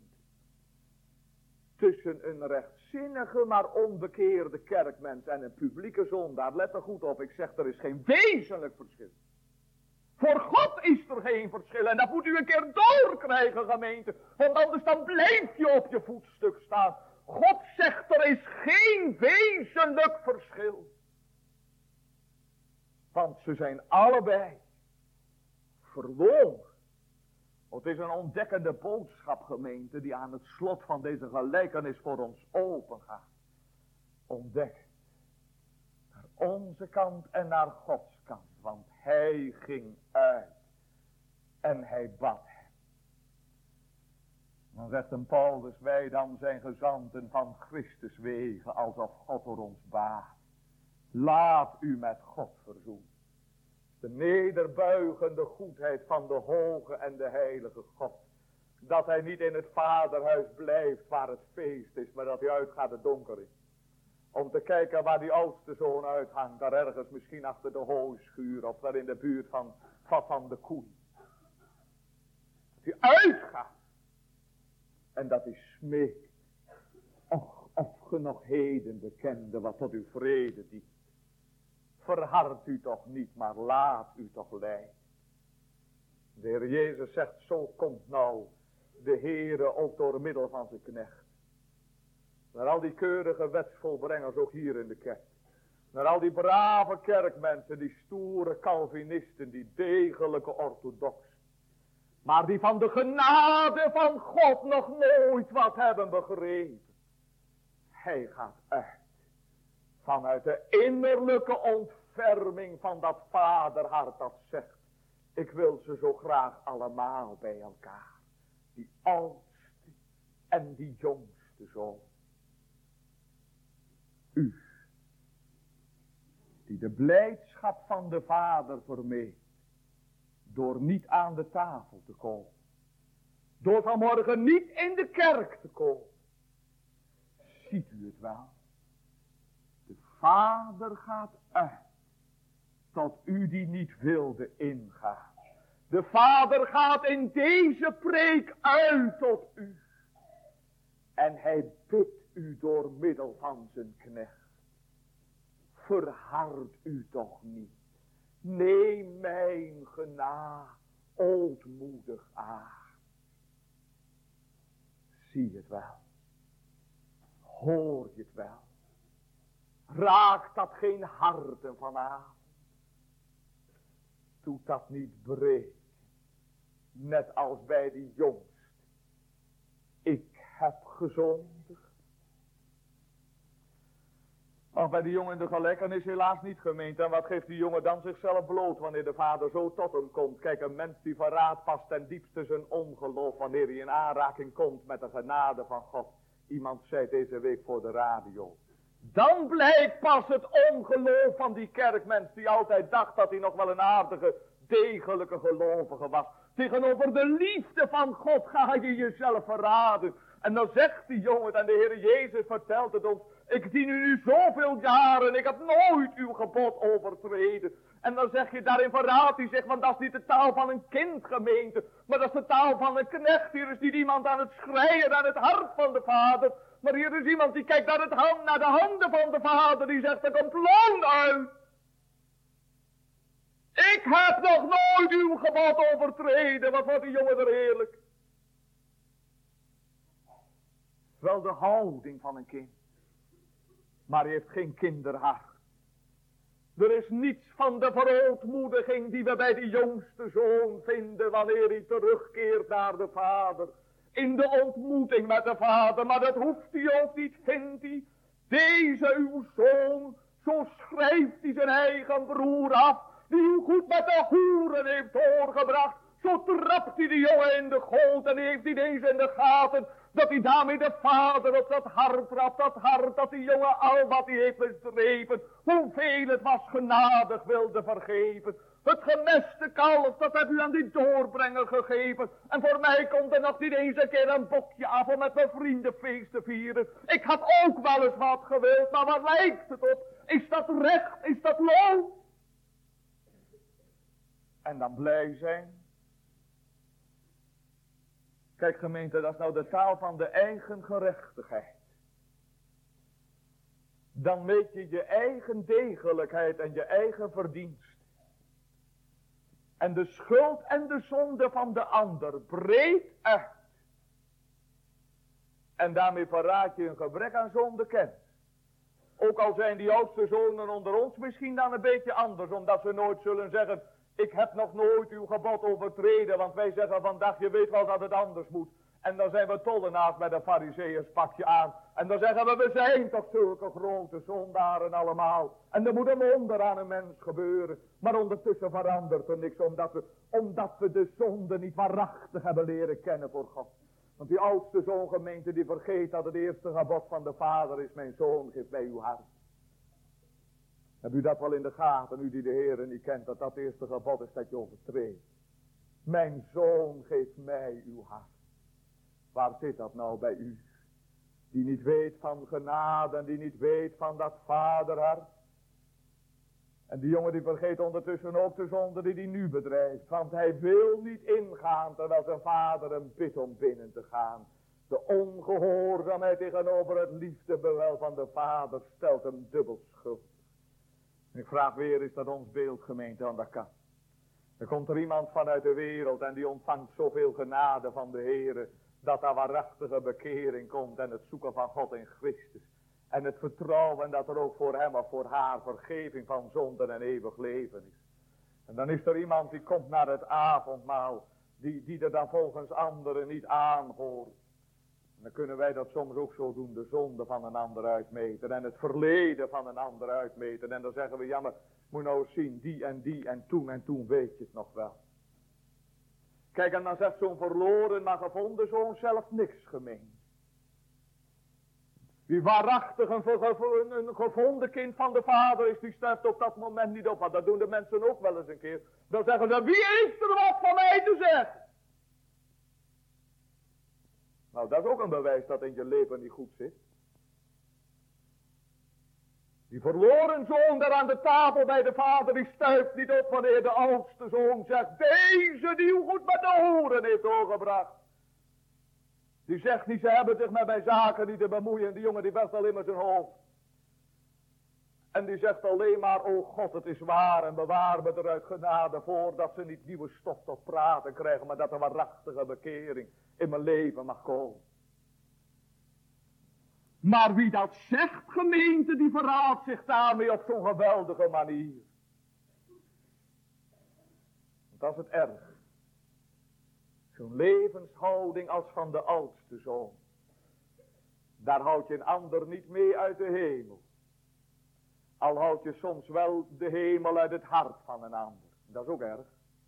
tussen een rechtzinnige maar onbekeerde kerkmens en een publieke zondaar. Let er goed op, ik zeg er is geen wezenlijk verschil. Voor God is er geen verschil en dat moet u een keer doorkrijgen, gemeente. Want anders dan blijf je op je voetstuk staan. God zegt er is geen wezenlijk verschil. Want ze zijn allebei verloren. Het is een ontdekkende boodschap, gemeente, die aan het slot van deze gelijkenis voor ons open gaat. Ontdek. Naar onze kant en naar Gods kant. Want hij ging uit. En hij bad hem. Dan zegt een Paulus, wij dan zijn gezanten van Christus wegen, alsof God voor ons baat. Laat u met God verzoenen. De nederbuigende goedheid van de hoge en de heilige God. Dat hij niet in het vaderhuis blijft waar het feest is, maar dat hij uitgaat het donker in. Om te kijken waar die oudste zoon uithangt, daar ergens misschien achter de hooischuur of daar in de buurt van de koeien. Dat hij uitgaat. En dat hij smeekt. Och, of ge nog heden bekende wat tot uw vrede dient. Verhard u toch niet, maar laat u toch leiden. De Heer Jezus zegt, zo komt nou de Heere ook door middel van zijn knecht. Naar al die keurige wetsvolbrengers ook hier in de kerk. Naar al die brave kerkmensen, die stoere Calvinisten, die degelijke orthodoxen. Maar die van de genade van God nog nooit wat hebben begrepen. Hij gaat uit. Vanuit de innerlijke ontferming van dat vaderhart dat zegt. Ik wil ze zo graag allemaal bij elkaar. Die oudste en die jongste zoon. U. Die de blijdschap van de vader vermeed. Door niet aan de tafel te komen. Door vanmorgen niet in de kerk te komen. Ziet u het wel? De vader gaat uit. Tot u die niet wilde ingaan. De vader gaat in deze preek uit tot u. En hij bidt u door middel van zijn knecht. Verhard u toch niet. Neem mijn genade ootmoedig aan. Zie het wel. Hoor je het wel. Raakt dat geen harten vanavond. Doet dat niet breken. Net als bij die jongst. Ik heb gezondigd. Maar bij die jongen in de gelijkenis helaas niet, gemeente. En wat geeft die jongen dan zichzelf bloot wanneer de vader zo tot hem komt? Kijk, een mens die verraadt past ten diepste zijn ongeloof wanneer hij in aanraking komt met de genade van God. Iemand zei deze week voor de radio. Dan blijkt pas het ongeloof van die kerkmens die altijd dacht dat hij nog wel een aardige, degelijke gelovige was. Tegenover de liefde van God ga je jezelf verraden. En dan zegt die jongen, en de Heer Jezus vertelt het ons, ik dien u nu zoveel jaren, ik heb nooit uw gebod overtreden. En dan zeg je, daarin verraadt hij zich, want dat is niet de taal van een kind, gemeente, maar dat is de taal van een knecht. Hier is niet iemand aan het schreien aan het hart van de Vader, maar hier is iemand die kijkt naar de handen van de Vader, die zegt, er komt loon uit. Ik heb nog nooit uw gebod overtreden. Wat wordt die jongen er heerlijk. Wel de houding van een kind. Maar hij heeft geen kinderhart. Er is niets van de verootmoediging die we bij de jongste zoon vinden wanneer hij terugkeert naar de Vader. In de ontmoeting met de Vader. Maar dat hoeft hij ook niet, vindt hij. Deze uw zoon, zo schrijft hij zijn eigen broer af. Die u goed met de hoeren heeft doorgebracht. Zo trapt hij de jongen in de goot en heeft hij deze in de gaten. Dat hij daarmee de Vader op dat hart trapt. Dat hart dat die jongen al wat hij heeft misdreven. Hoeveel het was genadig wilde vergeven. Het gemeste kalf, dat heb u aan die doorbrenger gegeven. En voor mij komt er nog niet eens een keer een bokje af om met mijn vrienden feest te vieren. Ik had ook wel eens wat gewild, maar waar lijkt het op? Is dat recht? Is dat loon? En dan blij zijn. Kijk gemeente, dat is nou de taal van de eigen gerechtigheid. Dan meet je je eigen degelijkheid en je eigen verdienst. En de schuld en de zonde van de ander breed uit. En daarmee verraad je een gebrek aan zondekennis. Ook al zijn die oudste zonen onder ons misschien dan een beetje anders, omdat ze nooit zullen zeggen, ik heb nog nooit uw gebod overtreden, want wij zeggen vandaag, je weet wel dat het anders moet. En dan zijn we tollenaars met een farizeeërspakje aan. En dan zeggen we zijn toch zulke grote zondaren allemaal. En er moet een wonder aan een mens gebeuren. Maar ondertussen verandert er niks, omdat we de zonde niet waarachtig hebben leren kennen voor God. Want die oudste zoongemeente die vergeet dat het eerste gebod van de Vader is, mijn zoon, geef mij uw hart. Heb u dat wel in de gaten, u die de Heer niet kent, dat dat eerste gebod is dat je overtreedt. Mijn zoon, geef mij uw hart. Waar zit dat nou bij u? Die niet weet van genade en die niet weet van dat vaderhart. En die jongen die vergeet ondertussen ook de zonde die hij nu bedrijft. Want hij wil niet ingaan terwijl zijn vader hem bidt om binnen te gaan. De ongehoorzaamheid tegenover het liefdebewel van de vader stelt hem dubbel schuld. En ik vraag weer, is dat ons beeld, gemeente, aan dat kan? Er komt er iemand vanuit de wereld en die ontvangt zoveel genade van de Heere, dat daar waarachtige bekering komt en het zoeken van God in Christus. En het vertrouwen dat er ook voor hem of voor haar vergeving van zonden en eeuwig leven is. En dan is er iemand die komt naar het avondmaal, die er dan volgens anderen niet aanhoort. En dan kunnen wij dat soms ook zo doen, de zonde van een ander uitmeten en het verleden van een ander uitmeten. En dan zeggen we, ja maar, moet nou eens zien, die en toen weet je het nog wel. Kijk, en dan zegt zo'n verloren maar gevonden zoon zelf niks gemeen. Wie waarachtig een gevonden kind van de Vader is, die sterft op dat moment niet op. Want dat doen de mensen ook wel eens een keer. Dan zeggen ze, wie heeft er wat van mij te zeggen? Nou, dat is ook een bewijs dat in je leven niet goed zit. Die verloren zoon daar aan de tafel bij de Vader, die stuift niet op wanneer de oudste zoon zegt, deze die u goed met de horen heeft doorgebracht. Die zegt niet, ze hebben zich met mijn zaken niet te bemoeien. Die jongen die best alleen maar zijn hoofd. En die zegt alleen maar, o God, het is waar en bewaar me er uit genade voor, dat ze niet nieuwe stof tot praten krijgen, maar dat er waarachtige bekering in mijn leven mag komen. Maar wie dat zegt, gemeente, die verraadt zich daarmee op zo'n geweldige manier. Dat is het erg. Zo'n levenshouding als van de oudste zoon. Daar houd je een ander niet mee uit de hemel. Al houd je soms wel de hemel uit het hart van een ander. Dat is ook erg.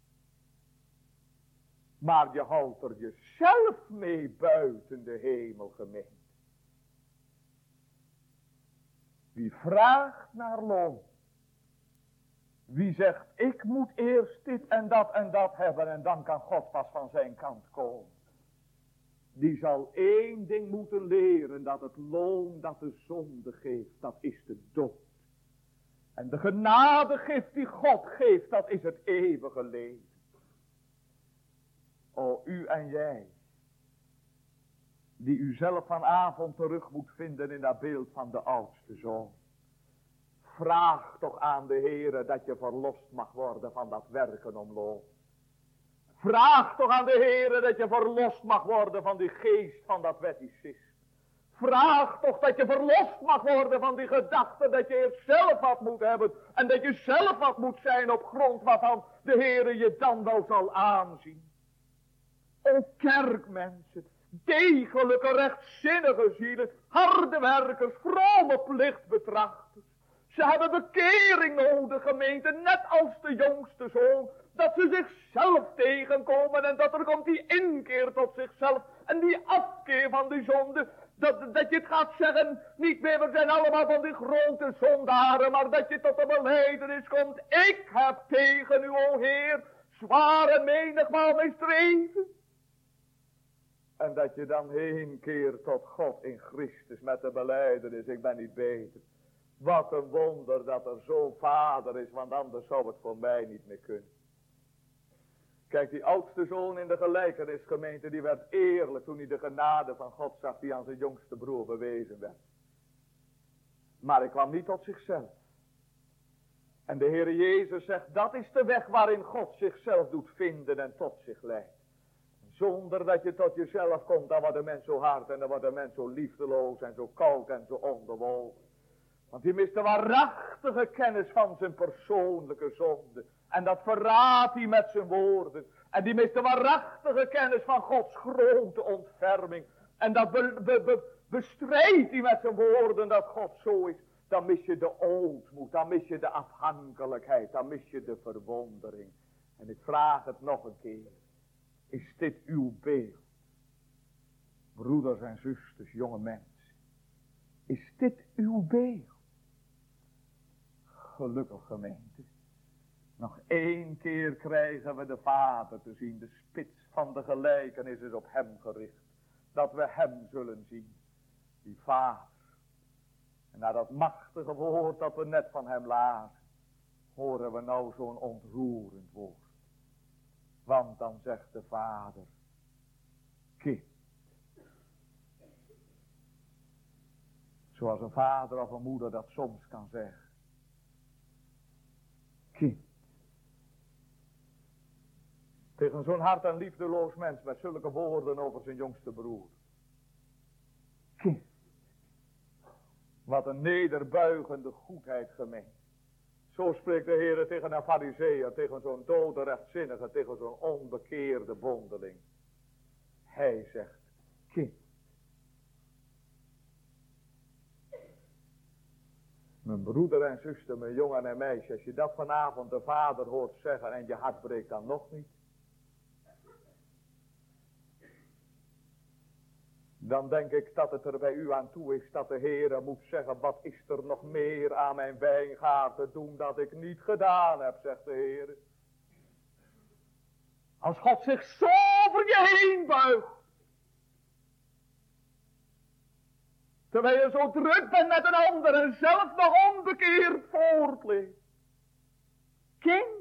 Maar je houdt er jezelf mee buiten de hemel, gemeente. Wie vraagt naar loon. Wie zegt, ik moet eerst dit en dat hebben en dan kan God pas van zijn kant komen. die zal één ding moeten leren, dat het loon dat de zonde geeft, dat is de dood. En de genadegift die God geeft, dat is het eeuwige leven. O, u en jij, die u zelf vanavond terug moet vinden in dat beeld van de oudste zoon. Vraag toch aan de Heere dat je verlost mag worden van dat werken om loon. Vraag toch aan de Heere dat je verlost mag worden van die geest van dat wetticisme. Vraag toch dat je verlost mag worden van die gedachte dat je eerst zelf wat moet hebben. En dat je zelf wat moet zijn op grond waarvan de Heere je dan wel zal aanzien. O kerkmensen, degelijke rechtzinnige zielen, harde werkers, vrome plichtbetrachters. Ze hebben bekering nodig, gemeente, net als de jongste zoon. Dat ze zichzelf tegenkomen en dat er komt die inkeer tot zichzelf en die afkeer van die zonde. Dat je het gaat zeggen, niet meer, we zijn allemaal van die grote zondaren, maar dat je tot de belijdenis komt. Ik heb tegen u, o Heer, zware menigmaal misdreven. En dat je dan heen keert tot God in Christus met de belijdenis, ik ben niet beter. Wat een wonder dat er zo'n vader is, want anders zou het voor mij niet meer kunnen. Kijk, die oudste zoon in de gelijkenisgemeente, die werd eerlijk toen hij de genade van God zag die aan zijn jongste broer bewezen werd. Maar hij kwam niet tot zichzelf. En de Heere Jezus zegt, dat is de weg waarin God zichzelf doet vinden en tot zich leidt. Zonder dat je tot jezelf komt, dan wordt de mens zo hard en dan wordt de mens zo liefdeloos en zo koud en zo onbewogen. Want hij mist de waarachtige kennis van zijn persoonlijke zonde. En dat verraadt hij met zijn woorden. En die mist de waarachtige kennis van Gods grote ontferming. En dat bestrijdt hij met zijn woorden dat God zo is. Dan mis je de ootmoed, dan mis je de afhankelijkheid, dan mis je de verwondering. En ik vraag het nog een keer. Is dit uw beeld? Broeders en zusters, jonge mensen. Is dit uw beeld? Gelukkig gemeente. Nog één keer krijgen we de Vader te zien. De spits van de gelijkenis is op hem gericht. Dat we hem zullen zien. Die Vader. En na dat machtige woord dat we net van hem lazen, horen we nou zo'n ontroerend woord. Want dan zegt de Vader, kind. Zoals een vader of een moeder dat soms kan zeggen. Kind. Tegen zo'n hart en liefdeloos mens met zulke woorden over zijn jongste broer. Kind. Wat een nederbuigende goedheid gemeen. Zo spreekt de Heer tegen een farizeeër, tegen zo'n dode rechtzinnige, tegen zo'n onbekeerde bondeling. Hij zegt, kind. Mijn broeder en zuster, mijn jongen en meisje, als je dat vanavond de Vader hoort zeggen en je hart breekt dan nog niet. Dan denk ik dat het er bij u aan toe is dat de Heere moet zeggen, wat is er nog meer aan mijn wijngaard te doen dat ik niet gedaan heb, zegt de Heere. Als God zich zo over je heen buigt. Terwijl je zo druk bent met een ander en zelf nog onbekeerd voortleeft. Kind.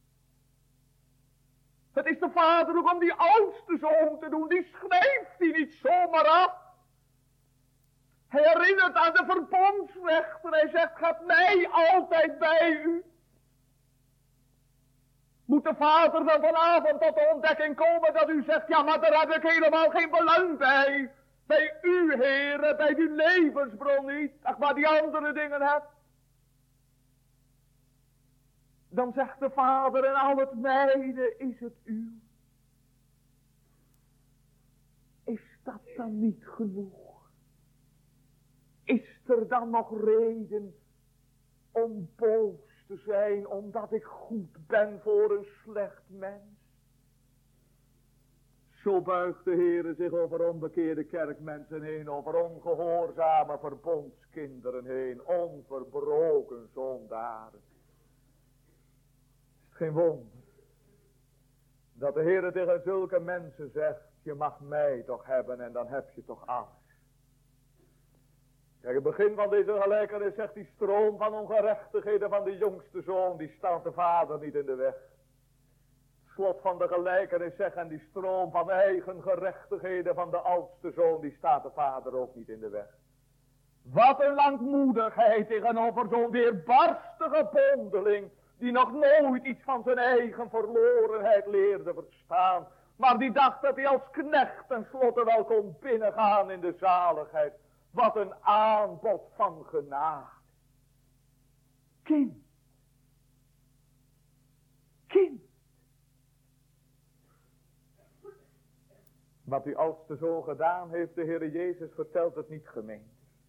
Het is de Vader ook om die oudste zoon te doen. Die schrijft hij niet zomaar af. Hij herinnert aan de verbondsrechter. Hij zegt, gaat mij altijd bij u. Moet de Vader dan vanavond tot de ontdekking komen dat u zegt, ja, maar daar heb ik helemaal geen belang bij. Bij u, Heere, bij die levensbron niet. Ach, maar die andere dingen hebt. Dan zegt de Vader, en al het mijne is het uw. Is dat dan niet genoeg? Is er dan nog reden om boos te zijn, omdat ik goed ben voor een slecht mens? Zo buigt de Heere zich over onbekeerde kerkmensen heen, over ongehoorzame verbondskinderen heen, onverbroken zondaren. Geen wonder Dat de Heer tegen zulke mensen zegt, je mag mij toch hebben en dan heb je toch alles. Kijk, het begin van deze gelijkenis zegt die stroom van ongerechtigheden van de jongste zoon, die staat de vader niet in de weg. Slot van de gelijkenis zegt, en die stroom van eigen gerechtigheden van de oudste zoon, die staat de vader ook niet in de weg. Wat een langmoedigheid tegenover zo'n weerbarstige bondeling, die nog nooit iets van zijn eigen verlorenheid leerde verstaan, maar die dacht dat hij als knecht tenslotte wel kon binnengaan in de zaligheid. Wat een aanbod van genade. Kind. Kind. Wat die oudste zoon gedaan heeft, de Heer Jezus vertelt het niet, gemeente.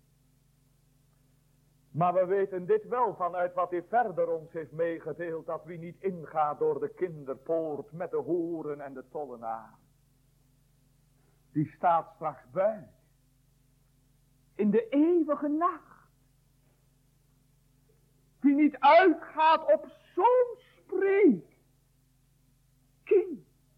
Maar we weten dit wel vanuit wat hij verder ons heeft meegedeeld, dat wie niet ingaat door de kinderpoort met de hoeren en de tollenaar, die staat straks buiten. In de eeuwige nacht. Wie niet uitgaat op zo'n spreek. Kind.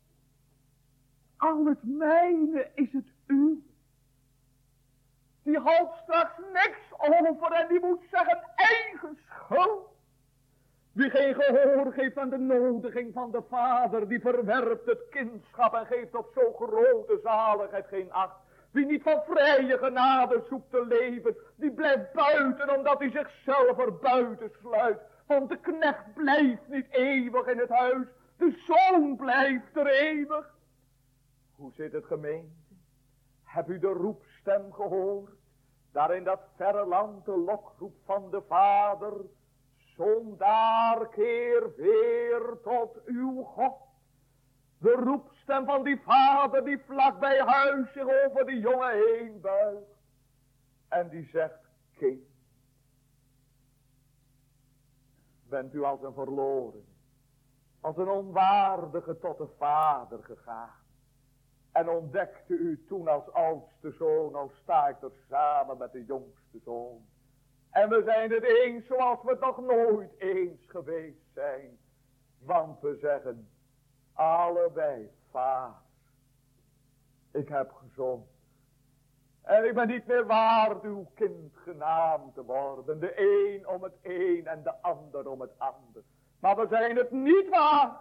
Al het mijne is het uw. Die houdt straks niks over en die moet zeggen eigen schuld. Wie geen gehoor geeft aan de nodiging van de vader, die verwerpt het kindschap en geeft op zo'n grote zaligheid geen acht. Wie niet van vrije genade zoekt te leven, die blijft buiten omdat hij zichzelf er buiten sluit. Want de knecht blijft niet eeuwig in het huis, de zoon blijft er eeuwig. Hoe zit het, gemeente? Heb u de roepstem gehoord? Daar in dat verre land de lokroep van de vader. Zondaar, keer weer tot uw God. De roepstem van die vader die vlak bij huis zich over die jongen heen buigt. En die zegt, kind. Bent u als een verloren, als een onwaardige tot de vader gegaan. En ontdekte u toen als oudste zoon, nou sta ik er samen met de jongste zoon. En we zijn het eens zoals we het nog nooit eens geweest zijn. Want we zeggen, allebei, vader, ik heb gezond. En ik ben niet meer waard uw kind genaamd te worden. De een om het een en de ander om het ander. Maar we zijn het niet waard.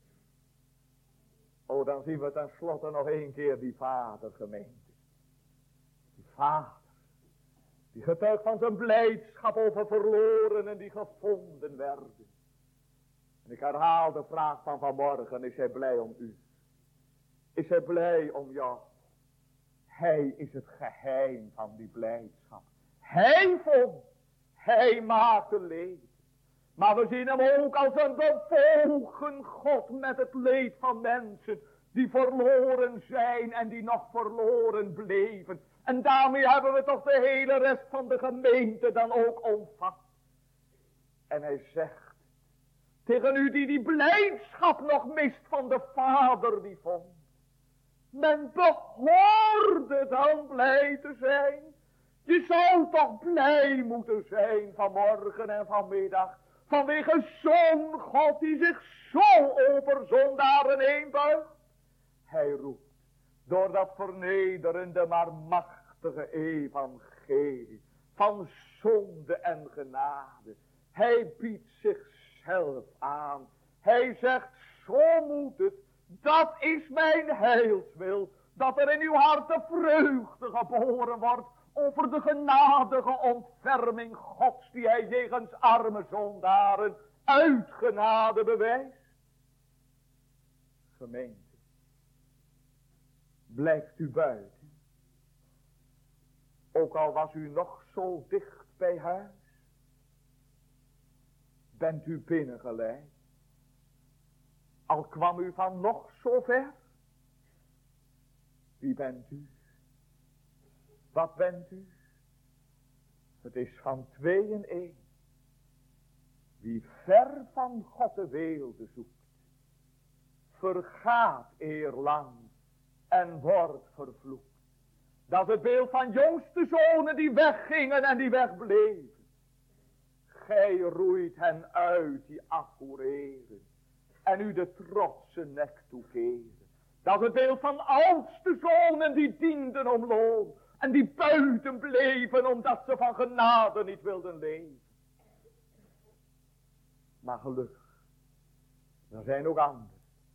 Oh, dan zien we tenslotte nog één keer die vader, gemeente. Die vader. Die getuigt van zijn blijdschap over verlorenen die gevonden werden. En ik herhaal de vraag van vanmorgen. Is hij blij om u? Is hij blij om jou? Hij is het geheim van die blijdschap. Hij vond. Hij maakte leed. Maar we zien hem ook als een bewogen God met het leed van mensen die verloren zijn en die nog verloren bleven. En daarmee hebben we toch de hele rest van de gemeente dan ook omvat. En hij zegt tegen u die blijdschap nog mist van de vader die vond. Men behoorde dan blij te zijn. Je zou toch blij moeten zijn vanmorgen en vanmiddag. Vanwege zo'n God die zich zo over zondaren heen buigt. Hij roept door dat vernederende maar machtige evangelie van zonde en genade. Hij biedt zichzelf aan. Hij zegt, zo moet het. Dat is mijn heilswil. Dat er in uw hart de vreugde geboren wordt over de genadige ontferming Gods die hij jegens arme zondaren uit genade bewijst. Gemeente, blijft u buiten. Ook al was u nog zo dicht bij huis. Bent u binnengeleid. Al kwam u van nog zo ver. Wie bent u? Wat bent u? Het is van 2 in 1. Wie ver van God de weelde zoekt, vergaat eerlang en wordt vervloekt. Dat is het beeld van jongste zonen die weggingen en die wegbleven. Gij roeit hen uit die afvoereren. en u de trotse nek toekeren. Dat is het beeld van oudste zonen die dienden om loon en die buiten bleven omdat ze van genade niet wilden leven. Maar gelukkig, er zijn ook anderen,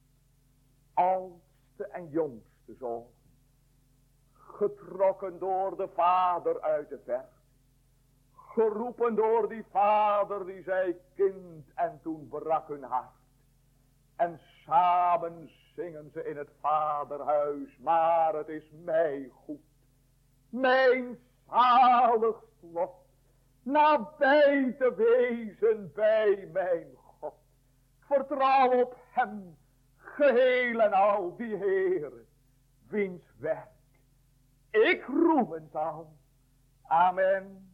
oudste en jongste zonen, getrokken door de vader uit de verte, geroepen door die vader die zei kind en toen brak hun hart. En samen zingen ze in het vaderhuis, maar het is mij goed, mijn zalig slot, nabij te wezen bij mijn God. Ik vertrouw op hem, geheel en al die Heere, wiens werk ik roemen zal. Amen.